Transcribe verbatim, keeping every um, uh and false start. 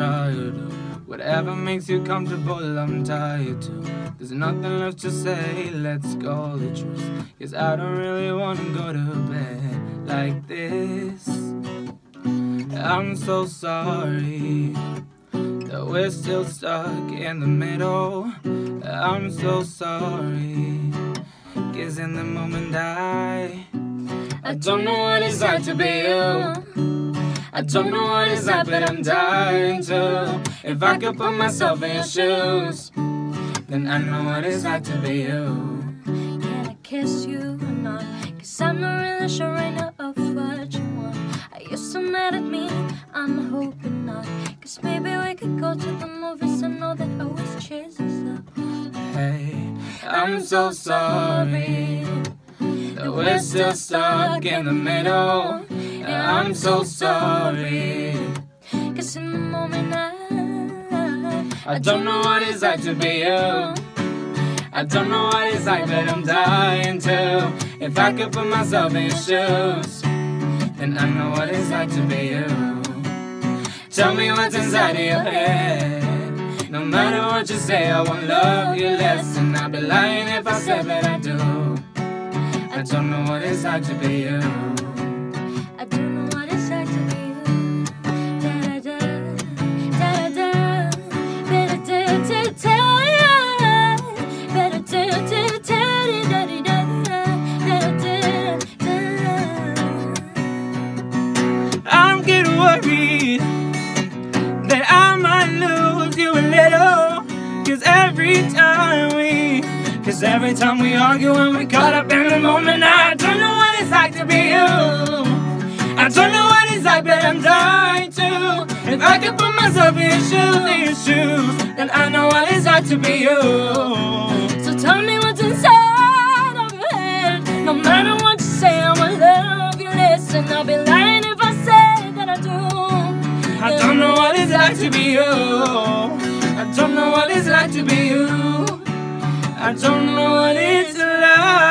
try to do whatever makes you comfortable. I'm tired too. There's nothing left to say, let's call it truce. Cause I don't really wanna go to bed like this. I'm so sorry that we're still stuck in the middle. I'm so sorry, cause in the moment I I don't know what it's like to be you. I don't know what it's like, but I'm dying to. If I could put myself in your shoes, then I know what it's like to be you. Can I kiss you or not? Cause I'm not really sure right now of what you want. Are you so mad at me? I'm hoping not. Cause maybe we could go to the movies. I know that always cheers us up. Hey, I'm so sorry that we're still stuck in the middle. I'm so sorry, cause in the moment I I don't know what it's like to be you. I don't know what it's like, but I'm dying to. If I could put myself in your shoes, then I know what it's like to be you. Tell me what's inside of your head. No matter what you say, I won't love you less. And I'd be lying if I said that I do. I don't know what it's like to be you. I don't know what it's like to be you. Da da da, da da da, better da da da, better da da da, da da da, da da da. I'm getting worried that I might lose you a little. Cause every time we Cause every time we argue and we caught up in the moment, I don't know what it's like to be you. I don't know what it's like, but I'm dying to. If I could put myself in your shoes, in your shoes, then I know what it's like to be you. So tell me what's inside of your head. No matter what you say, I will love you less. And I'll be lying if I say that I do. I don't know what it's like to be you. I don't know what it's like to be you. I don't know what it's like.